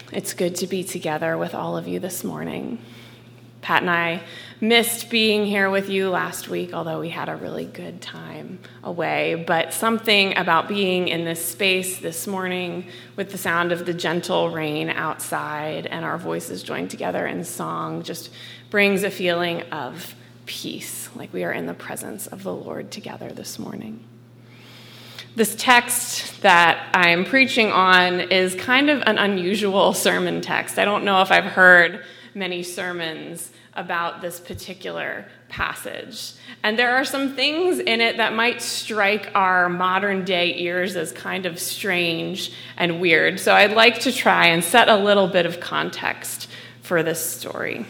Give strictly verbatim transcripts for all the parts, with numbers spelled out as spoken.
It's good to be together with all of you this morning. Pat and I missed being here with you last week, although we had a really good time away. But something about being in this space this morning with the sound of the gentle rain outside and our voices joined together in song just brings a feeling of peace, like we are in the presence of the Lord together this morning. This text that I'm preaching on is kind of an unusual sermon text. I don't know if I've heard many sermons about this particular passage. And there are some things in it that might strike our modern day ears as kind of strange and weird. So I'd like to try and set a little bit of context for this story.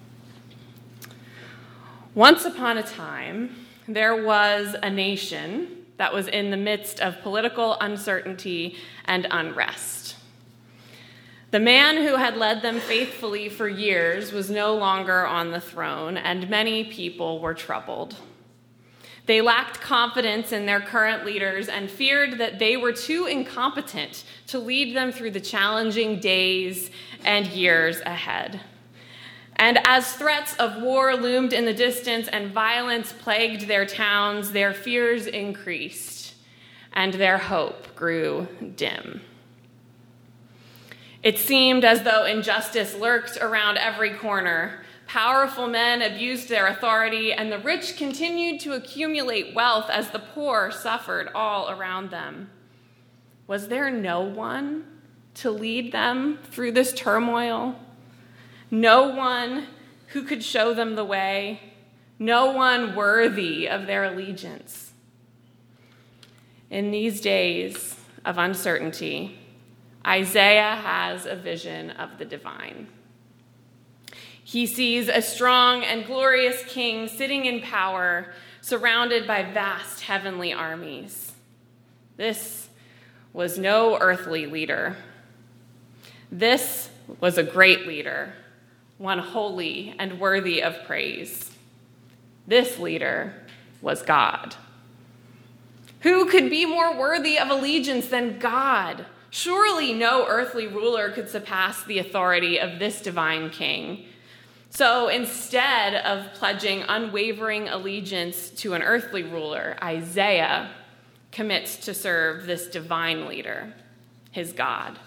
Once upon a time, there was a nation that was in the midst of political uncertainty and unrest. The man who had led them faithfully for years was no longer on the throne, and many people were troubled. They lacked confidence in their current leaders and feared that they were too incompetent to lead them through the challenging days and years ahead. And as threats of war loomed in the distance and violence plagued their towns, their fears increased and their hope grew dim. It seemed as though injustice lurked around every corner. Powerful men abused their authority, and the rich continued to accumulate wealth as the poor suffered all around them. Was there no one to lead them through this turmoil? No one who could show them the way, no one worthy of their allegiance. In these days of uncertainty, Isaiah has a vision of the divine. He sees a strong and glorious king sitting in power, surrounded by vast heavenly armies. This was no earthly leader. This was a great leader, one holy and worthy of praise. This leader was God. Who could be more worthy of allegiance than God? Surely no earthly ruler could surpass the authority of this divine king. So instead of pledging unwavering allegiance to an earthly ruler, Isaiah commits to serve this divine leader, his God.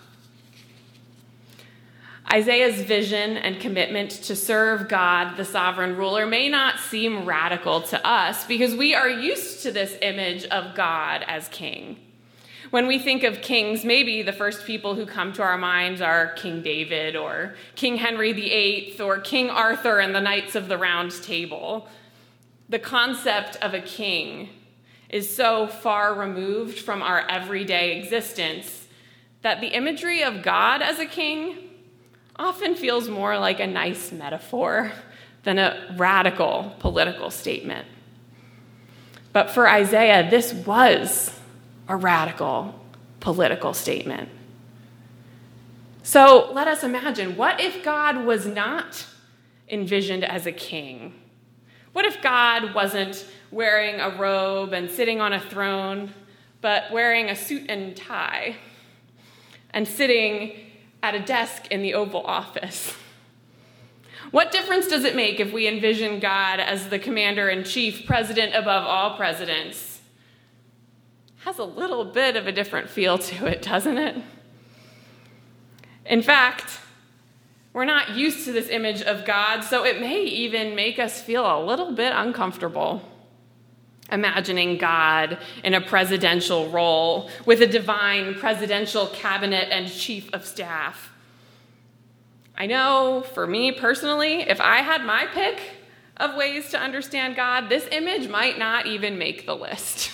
Isaiah's vision and commitment to serve God, the sovereign ruler, may not seem radical to us because we are used to this image of God as king. When we think of kings, maybe the first people who come to our minds are King David or King Henry the Eighth or King Arthur and the Knights of the Round Table. The concept of a king is so far removed from our everyday existence that the imagery of God as a king often feels more like a nice metaphor than a radical political statement. But for Isaiah, this was a radical political statement. So let us imagine, what if God was not envisioned as a king? What if God wasn't wearing a robe and sitting on a throne, but wearing a suit and tie and sitting at a desk in the Oval Office? What difference does it make if we envision God as the commander-in-chief, president above all presidents? Has a little bit of a different feel to it, doesn't it? In fact, we're not used to this image of God, so it may even make us feel a little bit uncomfortable. Imagining God in a presidential role with a divine presidential cabinet and chief of staff. I know, for me personally, if I had my pick of ways to understand God, this image might not even make the list.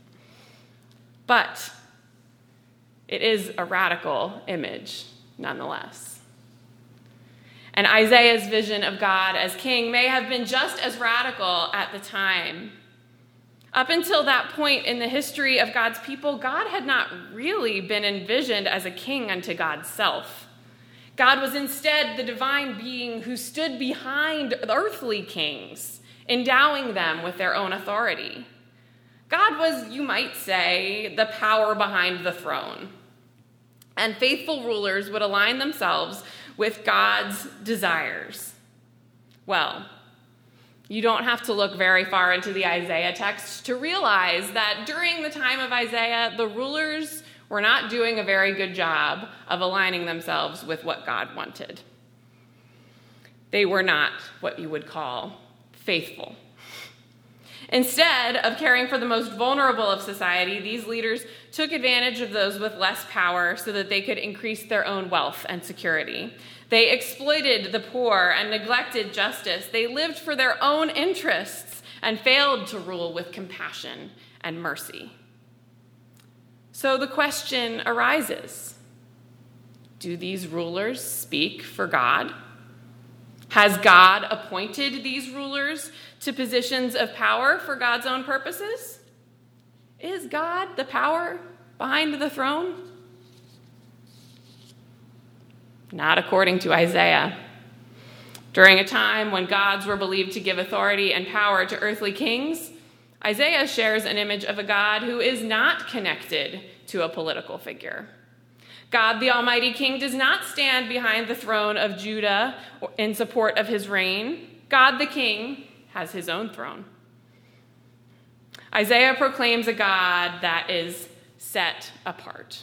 But it is a radical image, nonetheless. And Isaiah's vision of God as king may have been just as radical at the time. Up until that point in the history of God's people, God had not really been envisioned as a king unto God's self. God was instead the divine being who stood behind earthly kings, endowing them with their own authority. God was, you might say, the power behind the throne. and faithful rulers would align themselves with God's desires. Well, you don't have to look very far into the Isaiah text to realize that during the time of Isaiah, the rulers were not doing a very good job of aligning themselves with what God wanted. They were not what you would call faithful. Instead of caring for the most vulnerable of society, these leaders took advantage of those with less power so that they could increase their own wealth and security. They exploited the poor and neglected justice. They lived for their own interests and failed to rule with compassion and mercy. So the question arises, do these rulers speak for God? Has God appointed these rulers to positions of power for God's own purposes? Is God the power behind the throne? Not according to Isaiah. During a time when gods were believed to give authority and power to earthly kings, Isaiah shares an image of a God who is not connected to a political figure. God, the Almighty King, does not stand behind the throne of Judah in support of his reign. God, the King, has his own throne. Isaiah proclaims a God that is set apart.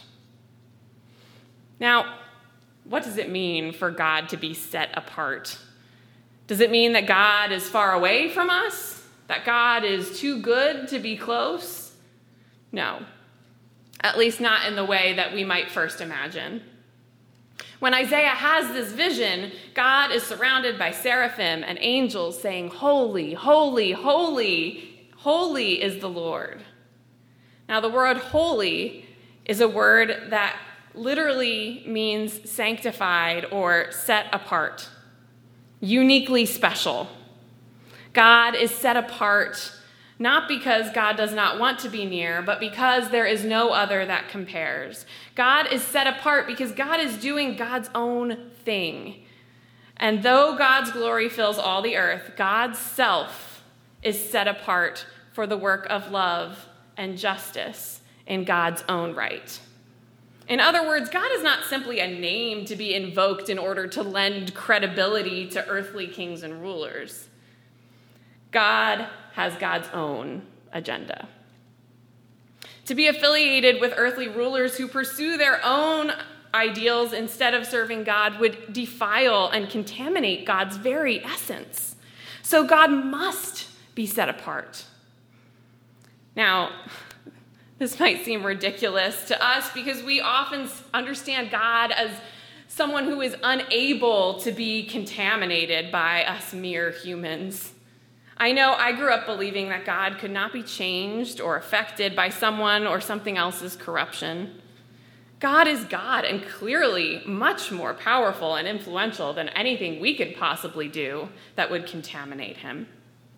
Now, what does it mean for God to be set apart? Does it mean that God is far away from us? That God is too good to be close? No. At least not in the way that we might first imagine. When Isaiah has this vision, God is surrounded by seraphim and angels saying, "Holy, holy, holy, holy is the Lord." Now, the word holy is a word that literally means sanctified or set apart, uniquely special. God is set apart not because God does not want to be near, but because there is no other that compares. God is set apart because God is doing God's own thing. And though God's glory fills all the earth, God's self is set apart for the work of love and justice in God's own right. In other words, God is not simply a name to be invoked in order to lend credibility to earthly kings and rulers. God has God's own agenda. To be affiliated with earthly rulers who pursue their own ideals instead of serving God would defile and contaminate God's very essence. So God must be set apart. Now, this might seem ridiculous to us because we often understand God as someone who is unable to be contaminated by us mere humans. I know I grew up believing that God could not be changed or affected by someone or something else's corruption. God is God and clearly much more powerful and influential than anything we could possibly do that would contaminate him.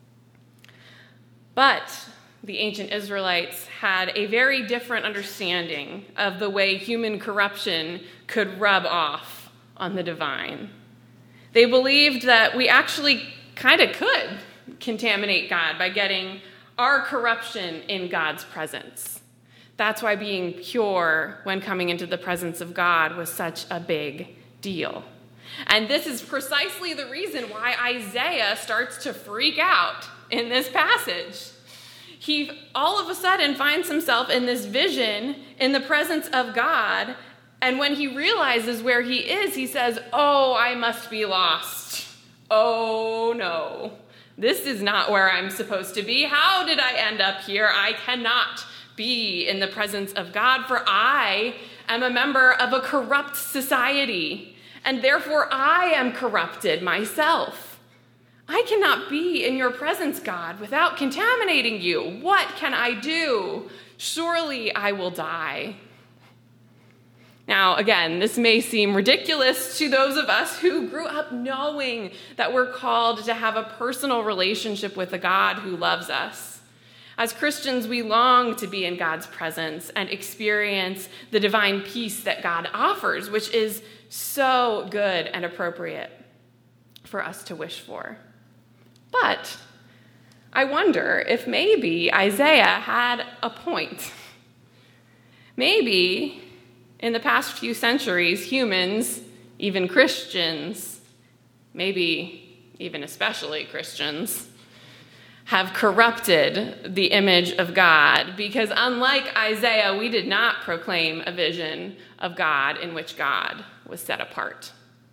But the ancient Israelites had a very different understanding of the way human corruption could rub off on the divine. They believed that we actually kind of could contaminate God by getting our corruption in God's presence. That's why being pure when coming into the presence of God was such a big deal. And this is precisely the reason why Isaiah starts to freak out in this passage. He all of a sudden finds himself in this vision in the presence of God, and when he realizes where he is, he says, "Oh, I must be lost. Oh, no. This is not where I'm supposed to be. How did I end up here? I cannot be in the presence of God, for I am a member of a corrupt society, and therefore I am corrupted myself. I cannot be in your presence, God, without contaminating you. What can I do? Surely I will die." Now, again, this may seem ridiculous to those of us who grew up knowing that we're called to have a personal relationship with a God who loves us. As Christians, we long to be in God's presence and experience the divine peace that God offers, which is so good and appropriate for us to wish for. But I wonder if maybe Isaiah had a point. Maybe In the past few centuries, humans, even Christians, maybe even especially Christians, have corrupted the image of God, because unlike Isaiah, we did not proclaim a vision of God in which God was set apart.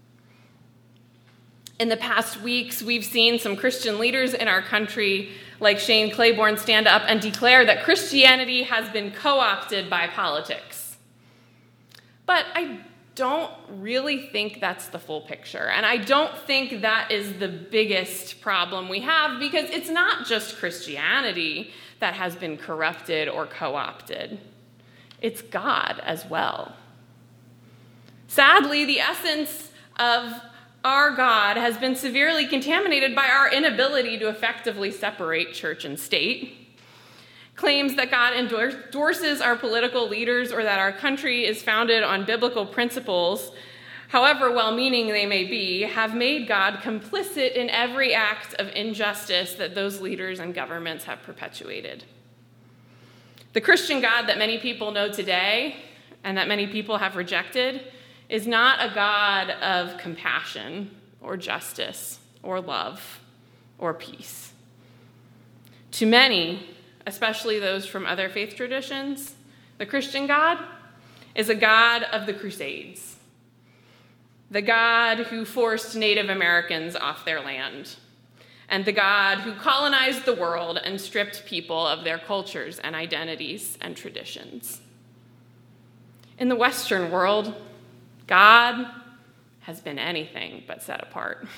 In the past weeks, we've seen some Christian leaders in our country, like Shane Claiborne, stand up and declare that Christianity has been co-opted by politics. But I don't really think that's the full picture, and I don't think that is the biggest problem we have, because it's not just Christianity that has been corrupted or co-opted. It's God as well. Sadly, the essence of our God has been severely contaminated by our inability to effectively separate church and state. Claims that God endorses our political leaders or that our country is founded on biblical principles, however well-meaning they may be, have made God complicit in every act of injustice that those leaders and governments have perpetuated. The Christian God that many people know today and that many people have rejected is not a God of compassion or justice or love or peace. To many, especially those from other faith traditions, the Christian God is a God of the Crusades, the God who forced Native Americans off their land, and the God who colonized the world and stripped people of their cultures and identities and traditions. In the Western world, God has been anything but set apart.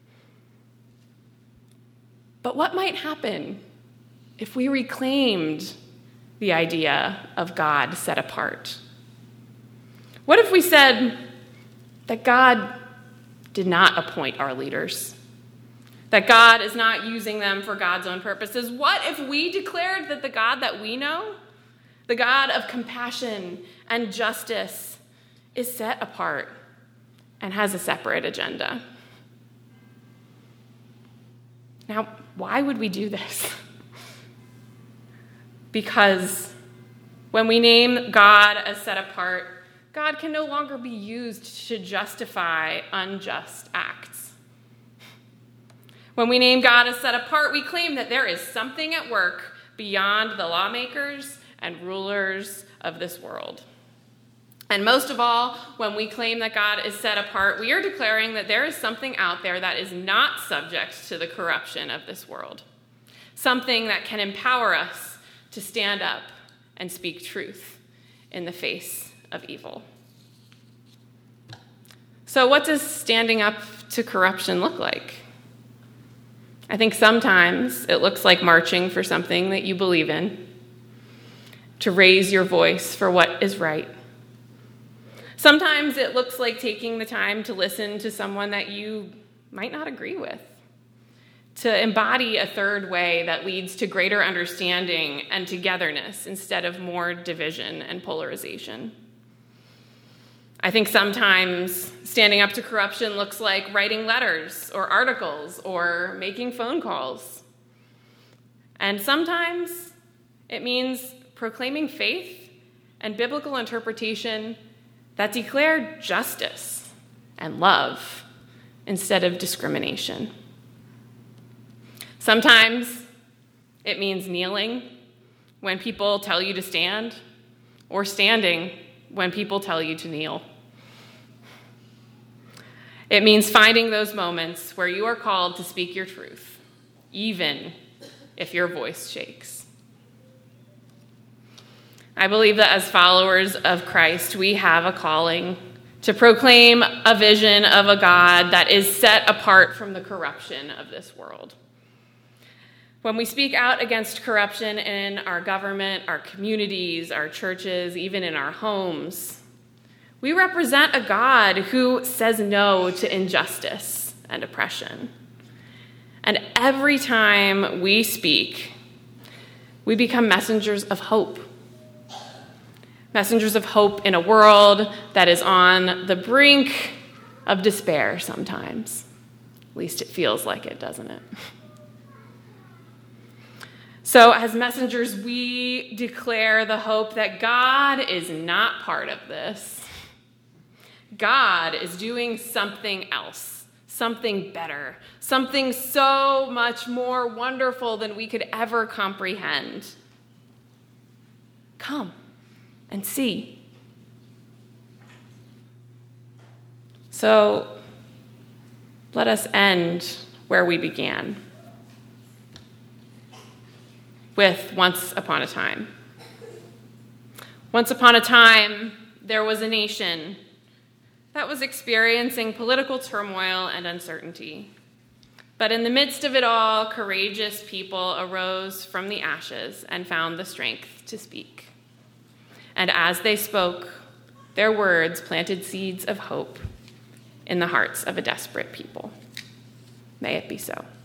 But what might happen if we reclaimed the idea of God set apart? What if we said that God did not appoint our leaders, that God is not using them for God's own purposes? What if we declared that the God that we know, the God of compassion and justice, is set apart and has a separate agenda? Now, why would we do this? Because when we name God as set apart, God can no longer be used to justify unjust acts. When we name God as set apart, we claim that there is something at work beyond the lawmakers and rulers of this world. And most of all, when we claim that God is set apart, we are declaring that there is something out there that is not subject to the corruption of this world, something that can empower us to stand up and speak truth in the face of evil. So what does standing up to corruption look like? I think sometimes it looks like marching for something that you believe in, to raise your voice for what is right. Sometimes it looks like taking the time to listen to someone that you might not agree with, to embody a third way that leads to greater understanding and togetherness instead of more division and polarization. I think sometimes standing up to corruption looks like writing letters or articles or making phone calls. And sometimes it means proclaiming faith and biblical interpretation that declare justice and love instead of discrimination. Sometimes it means kneeling when people tell you to stand, or standing when people tell you to kneel. It means finding those moments where you are called to speak your truth, even if your voice shakes. I believe that as followers of Christ, we have a calling to proclaim a vision of a God that is set apart from the corruption of this world. When we speak out against corruption in our government, our communities, our churches, even in our homes, we represent a God who says no to injustice and oppression. And every time we speak, we become messengers of hope. Messengers of hope in a world that is on the brink of despair sometimes. At least it feels like it, doesn't it? So as messengers, we declare the hope that God is not part of this. God is doing something else, something better, something so much more wonderful than we could ever comprehend. Come and see. So let us end where we began, with once upon a time. Once upon a time, there was a nation that was experiencing political turmoil and uncertainty. But in the midst of it all, courageous people arose from the ashes and found the strength to speak. And as they spoke, their words planted seeds of hope in the hearts of a desperate people. May it be so.